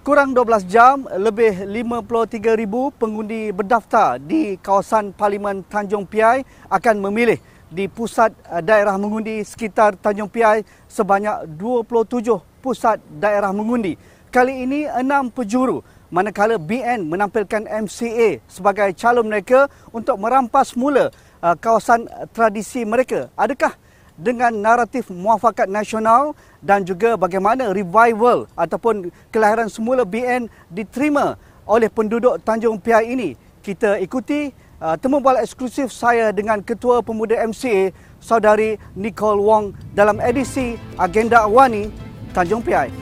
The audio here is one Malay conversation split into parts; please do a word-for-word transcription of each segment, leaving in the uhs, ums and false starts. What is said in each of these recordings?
Kurang dua belas jam, lebih lima puluh tiga ribu pengundi berdaftar di kawasan Parlimen Tanjung Piai akan memilih di pusat daerah mengundi sekitar Tanjung Piai sebanyak dua puluh tujuh pusat daerah mengundi. Kali ini enam penjuru, manakala B N menampilkan M C A sebagai calon mereka untuk merampas mula uh, kawasan tradisi mereka. Adakah dengan naratif muafakat nasional dan juga bagaimana revival ataupun kelahiran semula B N diterima oleh penduduk Tanjung Piai ini? Kita ikuti uh, temu bola eksklusif saya dengan Ketua Pemuda M C A, Saudari Nicole Wong dalam edisi Agenda Awani Tanjung Piai.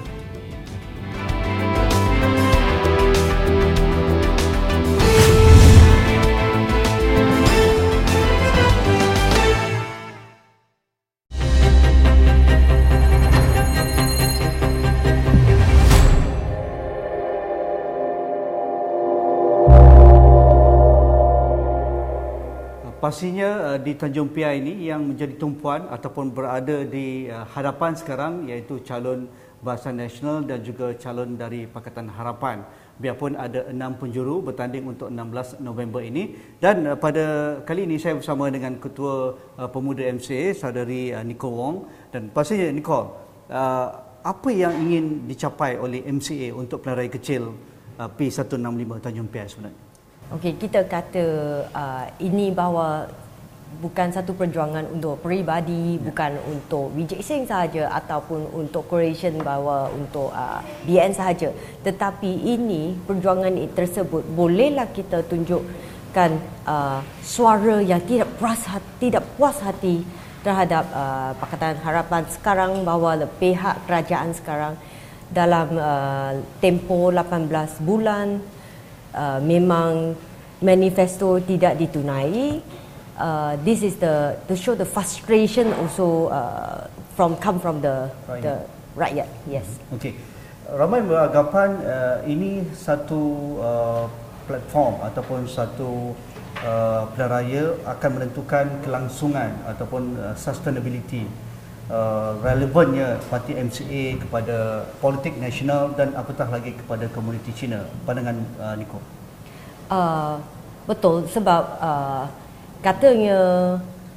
Pastinya di Tanjung Piai ini yang menjadi tumpuan ataupun berada di hadapan sekarang iaitu calon Barisan Nasional dan juga calon dari Pakatan Harapan. Biarpun ada enam penjuru bertanding untuk enam belas November ini, dan pada kali ini saya bersama dengan Ketua Pemuda M C A, Saudari Nicole Wong. Dan pastinya Nicole, apa yang ingin dicapai oleh M C A untuk pilihan raya kecil P seratus enam puluh lima Tanjung Piai sebenarnya? Okey, kita kata uh, ini bahawa bukan satu perjuangan untuk peribadi, ya. Bukan untuk Vijay Singh sahaja ataupun untuk coalition bahawa untuk uh, B N sahaja. Tetapi ini perjuangan tersebut bolehlah kita tunjukkan uh, suara yang tidak puas hati, tidak puas hati terhadap uh, Pakatan Harapan sekarang, bahawa pihak kerajaan sekarang dalam uh, tempoh lapan belas bulan Uh, memang manifesto tidak ditunai. Uh, this is the to show the frustration also uh, from come from the rakyat. the rakyat. Yes. Okey. Ramai beranggapan uh, ini satu uh, platform ataupun satu uh, pilihan raya akan menentukan kelangsungan ataupun uh, sustainability Uh, relevannya parti M C A kepada politik nasional dan apatah lagi kepada komuniti Cina. Pandangan uh, Nicole? Uh, betul, sebab uh, katanya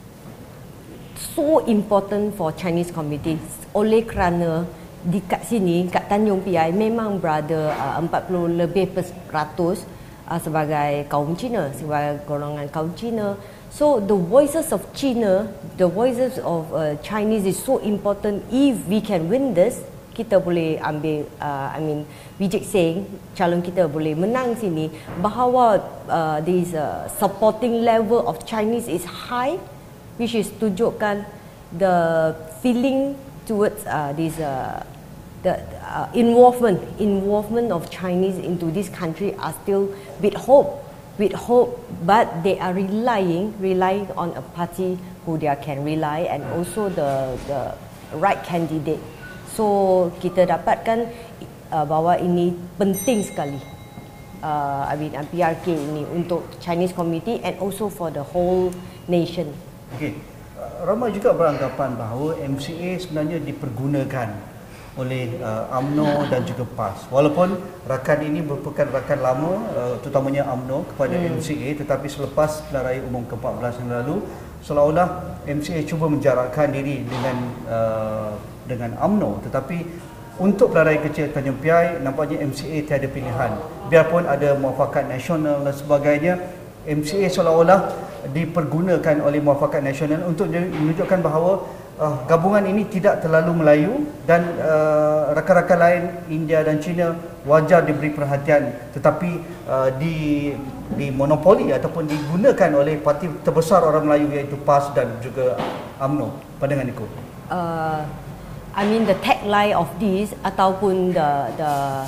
so important for Chinese community oleh kerana di kat sini, kat Tanjung Piai memang berada uh, empat puluh lebih peratus uh, sebagai kaum Cina, sebagai golongan kaum Cina. So the voices of China, the voices of uh, Chinese is so important. If we can win this, kita boleh ambil, uh, I mean, Vijay Singh, calon kita boleh menang sini. Bahawa uh, this uh, supporting level of Chinese is high, which is tunjukkan the feeling towards uh, this uh, the uh, involvement, involvement of Chinese into this country are still with hope. With hope, but they are relying relying on a party who they can rely, and also the the right candidate. So kita dapatkan uh, bahawa ini penting sekali. Uh, I mean P R K ini untuk Chinese community and also for the whole nation. Okey, ramai juga beranggapan bahawa M C A sebenarnya dipergunakan oleh uh, U M N O dan juga P A S. Walaupun rakan ini merupakan rakan lama, uh, terutamanya U M N O kepada hmm. M C A, tetapi selepas pilihan raya umum ke empat belas yang lalu, seolah-olah M C A cuba menjarakkan diri dengan uh, dengan U M N O. Tetapi untuk pilihan raya kecil Tanjung Piai, nampaknya M C A tiada pilihan. Biarpun ada muafakat nasional dan sebagainya, M C A seolah-olah dipergunakan oleh muafakat nasional untuk menunjukkan bahawa Uh, gabungan ini tidak terlalu Melayu dan uh, rakan-rakan lain India dan China wajar diberi perhatian, tetapi uh, di di monopoli ataupun digunakan oleh parti terbesar orang Melayu iaitu P A S dan juga U M N O. Pandangan Nicole? Uh, I mean the tagline of this ataupun the the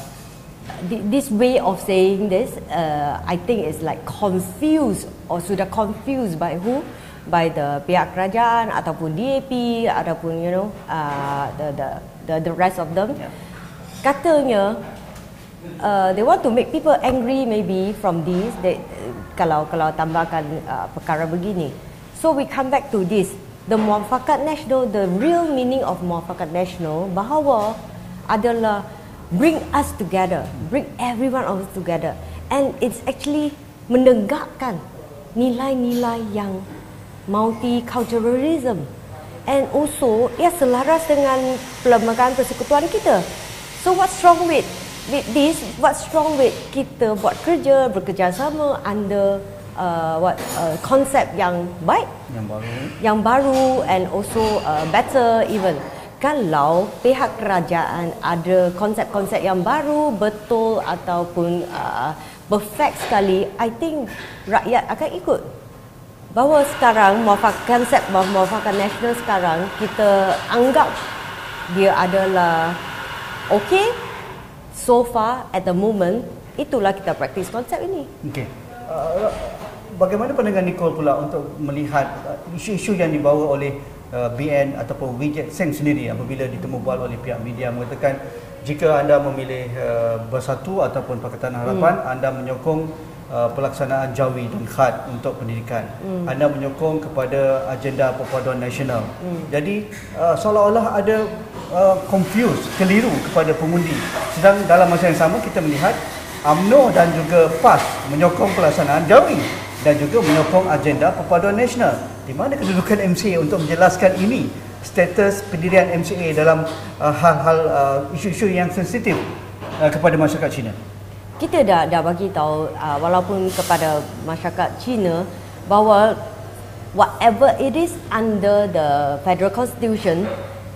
this way of saying this, uh, I think is like confused or sudah confused by who? By the pihak kerajaan ataupun D A P ataupun you know uh, the, the the the rest of them. Yeah. Katanya uh, they want to make people angry maybe from this. They, kalau kalau tambahkan uh, perkara begini. So we come back to this. The muafakat nasional, the real meaning of muafakat nasional bahawa adalah bring us together, bring everyone of us together, and it's actually menegakkan nilai-nilai yang multiculturalism, and also ia selaras dengan perlembagaan persekutuan kita. So what's wrong with with this? What's wrong with kita buat kerja bekerjasama under uh, what uh, konsep yang baik, yang baru, yang baru, and also uh, better even. Kalau pihak kerajaan ada konsep-konsep yang baru, betul ataupun uh, perfect sekali, I think rakyat akan ikut. Bahawa sekarang muafakat konsep muafakat nasional sekarang kita anggap dia adalah okay so far at the moment, itulah kita praktis konsep ini. Okey. Uh, bagaimana pandangan Nicole pula untuk melihat uh, isu-isu yang dibawa oleh Uh, B N ataupun Wee Jack Seng sendiri apabila ditemu bual oleh pihak media mengatakan jika anda memilih uh, Bersatu ataupun Pakatan Harapan, hmm. anda menyokong uh, pelaksanaan Jawi dan Khat untuk pendidikan. Hmm. Anda menyokong kepada agenda perpaduan nasional. Hmm. Jadi uh, seolah-olah ada uh, confuse, keliru kepada pengundi. Sedang dalam masa yang sama kita melihat U M N O dan juga P A S menyokong pelaksanaan Jawi dan juga menyokong agenda perpaduan nasional. Di mana kedudukan M C A untuk menjelaskan ini, status pendirian M C A dalam uh, hal-hal uh, isu-isu yang sensitif uh, kepada masyarakat Cina? Kita dah dah bagi tahu uh, walaupun kepada masyarakat Cina bahawa whatever it is under the federal constitution,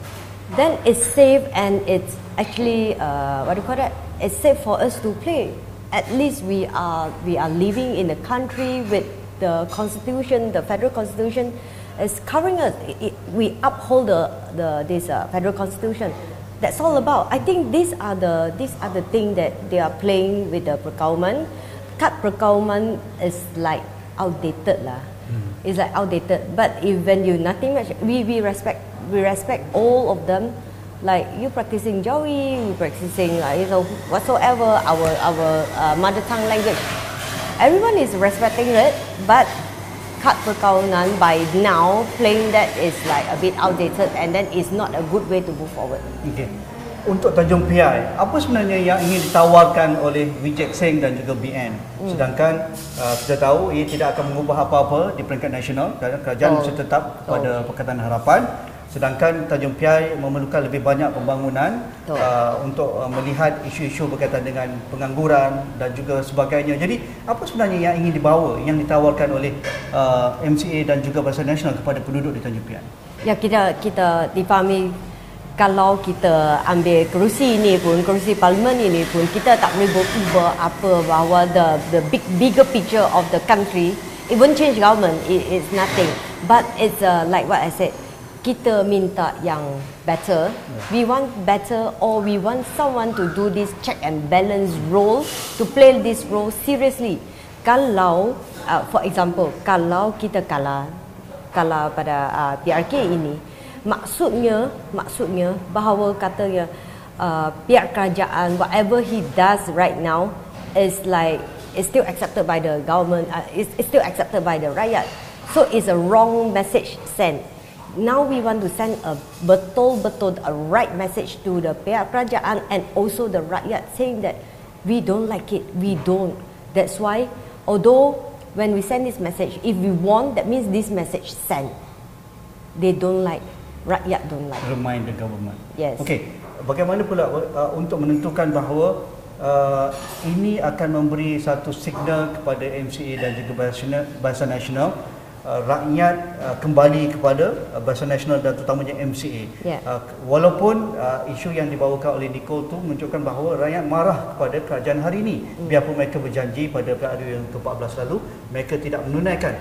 then it's safe and it's actually uh, what do you call that? It's safe for us to play. At least we are we are living in a country with the constitution, the federal constitution is covering us. It, it, we uphold the, the this uh, federal constitution. That's all about. I think these are the these are the things that they are playing with the perkauman. Kad perkauman is like outdated lah. Hmm. It's like outdated. But if when you nothing much, we we respect we respect all of them. Like you practicing Jawi, we practicing uh, you know whatsoever our our uh, mother tongue language. Everyone is respecting it, but kad perkauman by now playing that is like a bit outdated and then it's not a good way to move forward. Okay. Untuk Tanjung Piai, apa sebenarnya yang ingin ditawarkan oleh Wee Jack Seng dan juga B N? Hmm. Sedangkan uh, kita tahu ia tidak akan mengubah apa-apa di peringkat nasional, kerajaan masih tetap pada Pakatan Harapan. Sedangkan Tanjung Piai memerlukan lebih banyak pembangunan uh, untuk uh, melihat isu-isu berkaitan dengan pengangguran dan juga sebagainya. Jadi apa sebenarnya yang ingin dibawa, yang ditawarkan oleh uh, M C A dan juga Barisan Nasional kepada penduduk di Tanjung Piai? Ya, kita kita difahami kalau kita ambil kerusi ini pun, kerusi parlimen ini pun, kita tak boleh berubah apa bahawa the the big bigger picture of the country, it won't change government, it, it's nothing. But it's uh, like what I said, kita minta yang better. We want better, or we want someone to do this check and balance role, to play this role seriously. Kalau, uh, for example, kalau kita kalah, kalah pada uh, P R K ini, maksudnya, maksudnya bahawa katanya uh, pihak kerajaan, whatever he does right now, is like, is still accepted by the government, uh, is, is still accepted by the rakyat. So it's a wrong message sent. Now we want to send a betul-betul a right message to the pihak kerajaan and also the rakyat, saying that we don't like it, we don't. That's why, although when we send this message, if we want, that means this message sent. They don't like, rakyat don't like. Remind the government. Yes. Okay. Bagaimana pula uh, untuk menentukan bahawa uh, ini akan memberi satu signal kepada M C A dan juga Barisan Nasional, Uh, rakyat uh, kembali kepada uh, Barisan Nasional dan terutamanya M C A. Yeah. Uh, walaupun uh, isu yang dibawakan oleh Nicole tu menunjukkan bahawa rakyat marah kepada kerajaan hari ini. Mm. Biarpun mereka berjanji pada pilihan yang ke empat belas lalu, mereka tidak menunaikan.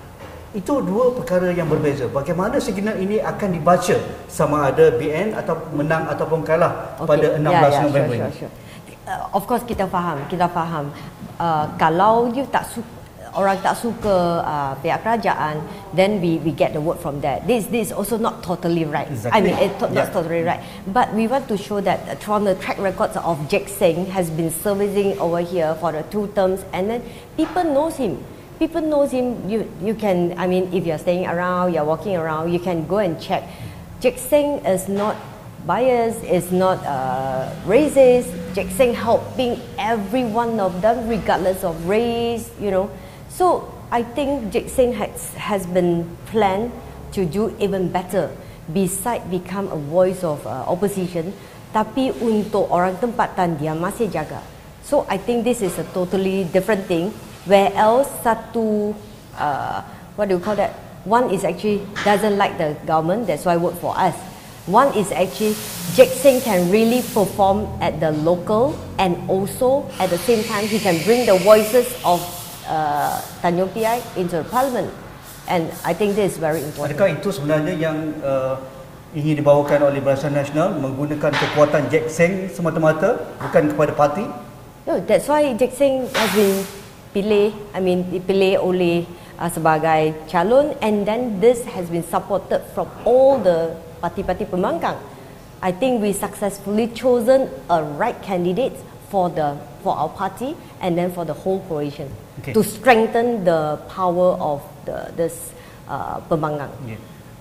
Itu dua perkara yang berbeza. Bagaimana signal ini akan dibaca sama ada B N atau menang ataupun kalah okay. pada enam belas yeah, yeah, November sure, sure, sure. ini. Uh, of course kita faham, kita faham. Uh, kalau you tak suka, orang tak suka uh, pihak kerajaan, then we we get the word from that. This this is also not totally right. Exactly. I mean, it's to, yeah. not totally right. But we want to show that uh, from the track records of Jack Seng has been servicing over here for the two terms, and then people knows him. People knows him. You you can. I mean, if you're staying around, you're walking around, you can go and check. Jack Seng is not biased, is not uh, racist. Jack Seng helping every one of them regardless of race, you know. So I think Jack Seng has, has been planned to do even better. Besides become a voice of uh, opposition, tapi untuk orang tempatan dia masih jaga. So I think this is a totally different thing. Where else satu uh, what do you call that? One is actually doesn't like the government, that's why vote for us. One is actually Jack Seng can really perform at the local, and also at the same time he can bring the voices of uh, Tanjung Piai into the parliament, and I think this is very important. Adakah itu sebenarnya yang uh, ingin dibawakan oleh Barisan Nasional, menggunakan kekuatan Jack Seng semata-mata, bukan kepada parti? No, that's why Jack Seng has been pilih, I mean dipilih oleh uh, sebagai calon, and then this has been supported from all the parti-parti pembangkang. I think we successfully chosen a right candidate for the for our party and then for the whole coalition, okay, to strengthen the power of the this uh, pembangkang. Yeah.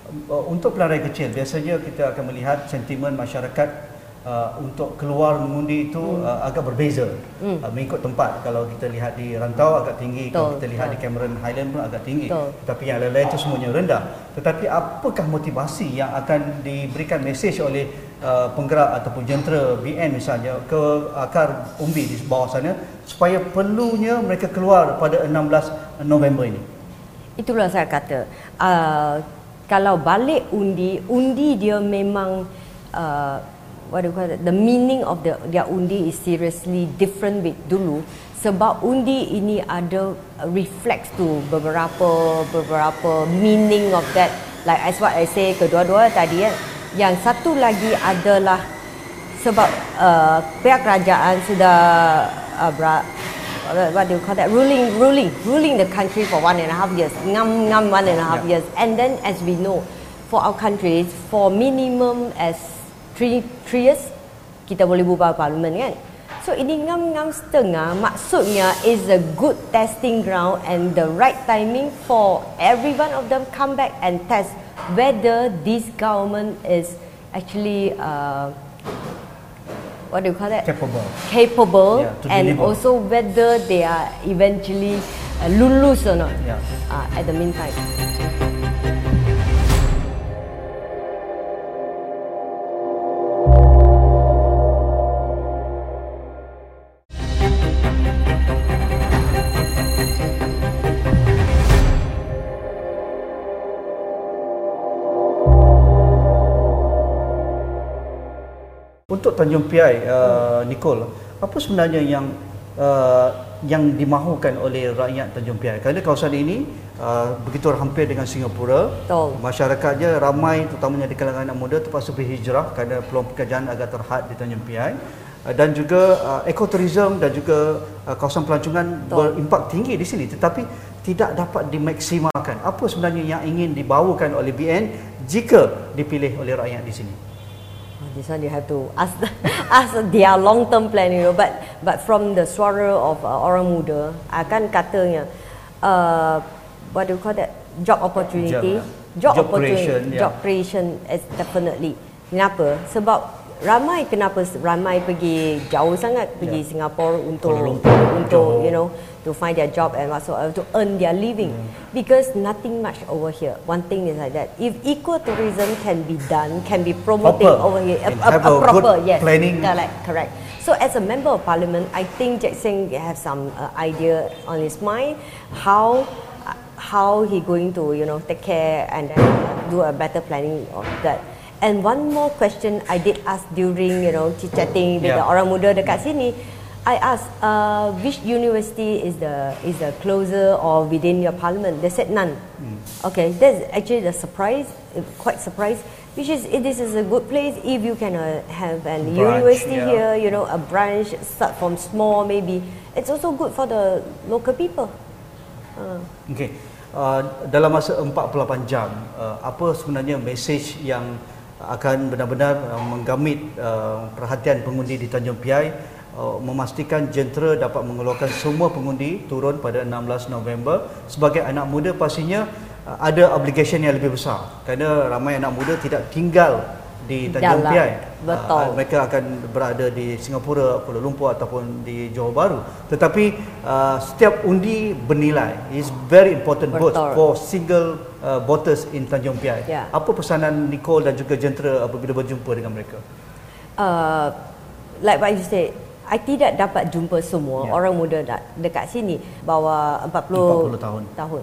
Untuk pelarian kecil, biasanya kita akan melihat sentimen masyarakat Uh, untuk keluar mengundi itu hmm. uh, agak berbeza hmm. uh, mengikut tempat. Kalau kita lihat di rantau agak tinggi, Betul. Kalau kita lihat Betul. Di Cameron Highland pun agak tinggi, Betul. Tetapi yang lain-lain itu semuanya rendah. Tetapi apakah motivasi yang akan diberikan mesej oleh uh, penggerak ataupun jentera B N misalnya ke akar umbi di bawah sana supaya perlunya mereka keluar pada enam belas November ini? Itulah saya kata, uh, kalau balik undi, undi dia memang uh, what do you call it? The meaning of the their undi is seriously different with dulu. Sebab undi ini ada reflects to beberapa beberapa meaning of that. Like as what I say, kedua-dua tadi ya. Yang satu lagi adalah sebab uh, pihak kerajaan sudah uh, ber, what do you call that? Ruling, ruling, ruling the country for one and a half years. Ngam ngam one and a half yeah. years. And then as we know, for our countries, for minimum as Three, three years kita boleh bubar parlimen kan. So ini ngam-ngam setengah, maksudnya is a good testing ground and the right timing for every one of them come back and test whether this government is actually uh, what do you call that? Capable. Capable yeah, and deliver. Also whether they are eventually uh, lulus or not yeah. uh, at the meantime. Untuk Tanjung Piai, uh, Nicole, apa sebenarnya yang uh, yang dimahukan oleh rakyat Tanjung Piai? Kerana kawasan ini uh, begitu hampir dengan Singapura, Betul. Masyarakatnya ramai, terutamanya di kalangan anak muda terpaksa berhijrah kerana peluang pekerjaan agak terhad di Tanjung Piai, uh, dan juga uh, ekoturism dan juga uh, kawasan pelancongan Betul. Berimpak tinggi di sini, tetapi tidak dapat dimaksimalkan. Apa sebenarnya yang ingin dibawakan oleh B N jika dipilih oleh rakyat di sini? This one you have to ask ask their long term plan, you know. But but from the suara of uh, orang muda, akan katanya, uh, what do you call that? Job opportunity, job, job, job opportunity, creation, yeah. job creation is definitely. Kenapa? Sebab ramai kenapa ramai pergi jauh sangat pergi yeah. Singapura untuk untuk you know to find their job and whatsoever to earn their living mm. because nothing much over here. One thing is like that. If ecotourism can be done, can be promoted proper. over here, a, a, a, a proper yes, planning. correct, correct. So as a member of parliament, I think Jack Seng have some uh, idea on his mind how uh, how he going to you know take care and then do a better planning of that. And one more question I did ask during you know chit-chatting with yeah. the orang muda dekat sini. I asked uh, which university is the is the closer or within your parliament. They said none. Mm. Okay, that's actually the surprise, quite surprised. Which is this is a good place if you can uh, have an branch, university yeah. here. You know, a branch start from small maybe. It's also good for the local people. Uh. Okay, uh, dalam masa empat puluh lapan jam, uh, apa sebenarnya mesej yang akan benar-benar uh, menggamit uh, perhatian pengundi di Tanjung Piai, uh, memastikan jentera dapat mengeluarkan semua pengundi turun pada enam belas November. Sebagai anak muda pastinya uh, ada obligation yang lebih besar kerana ramai anak muda tidak tinggal di Tanjung Dalam. Piai. Betul. Uh, mereka akan berada di Singapura, Kuala Lumpur ataupun di Johor Bahru. Tetapi uh, setiap undi bernilai. It's very important vote Betul. for single uh, voters in Tanjung Piai. Ya. Apa pesanan Nicole dan juga jentera apabila berjumpa dengan mereka? Uh, like what you said, I tidak dapat jumpa semua Ya. orang muda de- dekat sini bawah empat puluh, empat puluh tahun. tahun.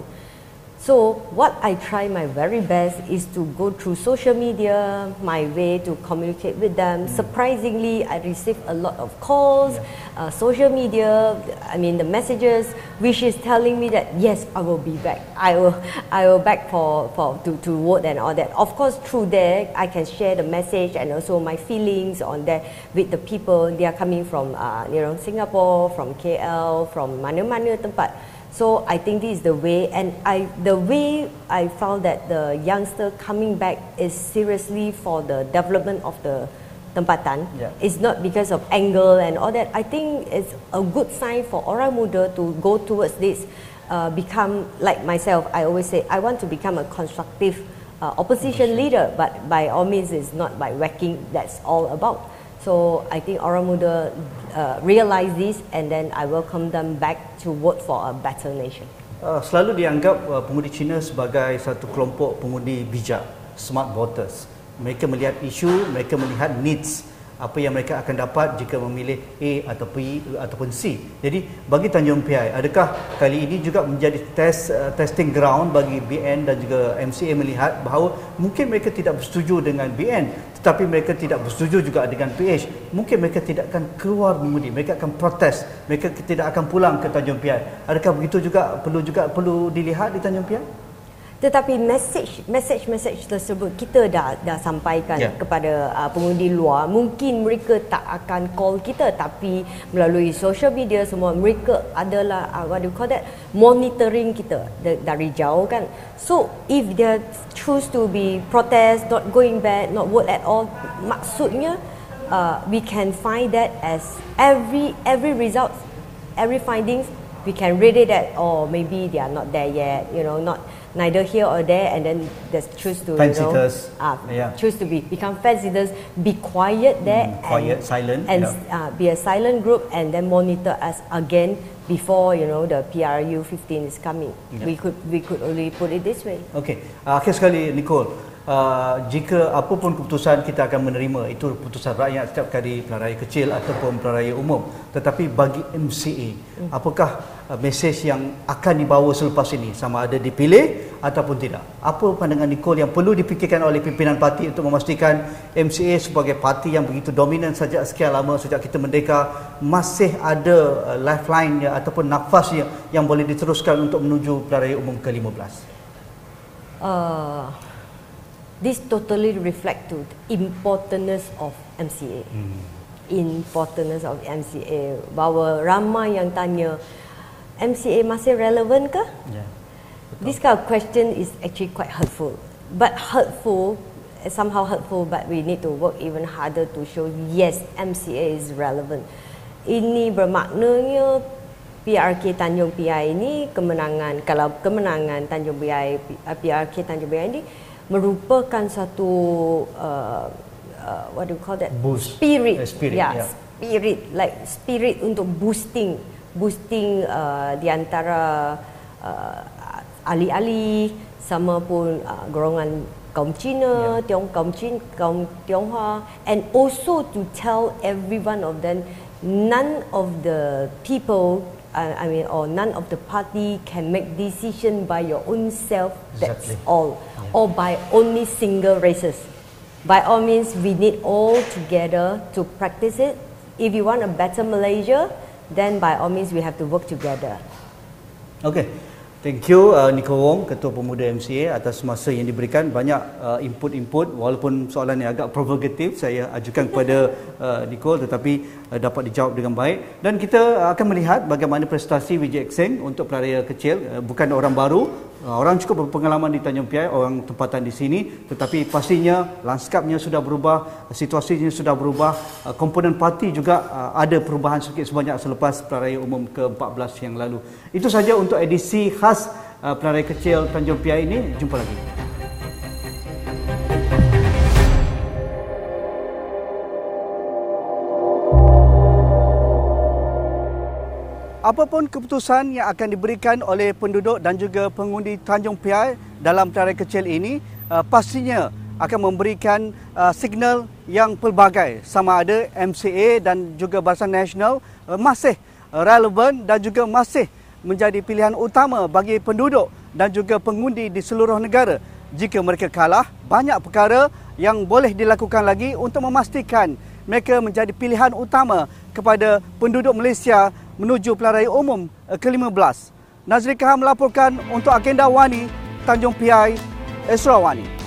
So what I try my very best is to go through social media, my way to communicate with them. Mm. Surprisingly, I received a lot of calls, yeah. uh, social media. I mean the messages, which is telling me that yes, I will be back. I will, I will back for for to to vote and all that. Of course, through there I can share the message and also my feelings on that with the people. They are coming from uh, you know Singapore, from K L, from mana-mana tempat. So I think this is the way, and I the way I found that the youngster coming back is seriously for the development of the tempatan. Yeah. It's not because of angle and all that. I think it's a good sign for orang muda to go towards this, uh, become like myself. I always say I want to become a constructive uh, opposition leader, but by all means, it's not by whacking. That's all about. So I think orang muda uh, realize this, and then I welcome them back to vote for a better nation. Uh, selalu dianggap uh, pengundi Cina sebagai satu kelompok pengundi bijak, smart voters. Mereka melihat isu, mereka melihat needs, apa yang mereka akan dapat jika memilih A atau B ataupun C. Jadi bagi Tanjung Piai, adakah kali ini juga menjadi test uh, testing ground bagi B N dan juga M C A melihat bahawa mungkin mereka tidak bersetuju dengan B N, tetapi mereka tidak bersetuju juga dengan P H. Mungkin mereka tidak akan keluar mengundi, mereka akan protes, mereka tidak akan pulang ke Tanjung Piai. Adakah begitu juga perlu juga perlu dilihat di Tanjung Piai? Tetapi message message message tersebut kita dah dah sampaikan Yeah. kepada uh, pengundi luar. Mungkin mereka tak akan call kita, tapi melalui social media semua mereka adalah uh, what do you call that, monitoring kita dari jauh kan. So if they choose to be protest, not going back, not vote at all, maksudnya uh, we can find that as every every result, every findings we can read it that, oh, maybe they are not there yet, you know, not neither here or there, and then just choose to Fence you know, sitters. uh, Yeah. choose to be become fence sitters, be quiet there, Mm, quiet, and, silent, and yeah. uh, be a silent group, and then monitor us again before you know the P R U fifteen is coming. Yeah. We could we could only put it this way. Okey, uh, akhir sekali Nicole, uh, jika apapun keputusan kita akan menerima, itu keputusan rakyat setiap kali pilihan raya kecil ataupun pilihan raya umum. Tetapi bagi M C A, hmm. apakah uh, mesej yang akan dibawa selepas ini, sama ada dipilih ataupun tidak? Apa pandangan Nicole yang perlu dipikirkan oleh pimpinan parti untuk memastikan M C A sebagai parti yang begitu dominan sejak sekian lama, sejak kita merdeka, masih ada uh, lifeline ataupun nafas yang, yang boleh diteruskan untuk menuju pilihan raya umum ke lima belas? Uh, this totally reflect to the importance of M C A. Hmm. Importance of M C A. Bahawa ramai yang tanya, M C A masih relevan ke? Yeah. This kind of question is actually quite hurtful. But hurtful, somehow hurtful, but we need to work even harder to show yes, M C A is relevant. Ini bermaknanya P R K Tanjung Piai ini kemenangan, kalau kemenangan Tanjung Piai, P R K Tanjung Piai ini merupakan satu uh, uh, what do you call that? Boost. Spirit. Uh, spirit, yeah, yeah. Spirit, like spirit untuk boosting, boosting uh, di antara uh, ahli-ahli sama pun uh, golongan kaum Cina, yeah. Tiong kaum Cina, kaum Tionghoa, and also to tell every one of them, none of the people, uh, I mean, or none of the party can make decision by your own self. That's Exactly. all, Yeah. or by only single races. By all means, we need all together to practice it. If you want a better Malaysia, then by all means we have to work together. Okay, thank you uh, Nicole Wong, Ketua Pemuda M C A, atas masa yang diberikan. Banyak uh, input-input, walaupun soalan yang agak provokatif saya ajukan kepada uh, Nicole, tetapi uh, dapat dijawab dengan baik. Dan kita akan melihat bagaimana prestasi Wee Jack Seng untuk pilihan raya kecil. Uh, bukan orang baru, uh, orang cukup berpengalaman di Tanjung Piai, orang tempatan di sini, tetapi pastinya lanskapnya sudah berubah, situasinya sudah berubah, uh, komponen parti juga uh, ada perubahan sedikit sebanyak selepas pilihan raya umum ke empat belas yang lalu. Itu saja untuk edisi khas uh, pilihan raya kecil Tanjung Piai ini. Jumpa lagi. apapun keputusan yang akan diberikan oleh penduduk dan juga pengundi Tanjung Piai dalam pilihan kecil ini, uh, pastinya akan memberikan uh, signal yang pelbagai, sama ada M C A dan juga Barisan Nasional uh, masih relevan dan juga masih menjadi pilihan utama bagi penduduk dan juga pengundi di seluruh negara. Jika mereka kalah, banyak perkara yang boleh dilakukan lagi untuk memastikan mereka menjadi pilihan utama kepada penduduk Malaysia menuju pilihan raya umum ke lima belas. Nazri Kahar melaporkan untuk Agenda Wani, Tanjung Piai, Esrawani.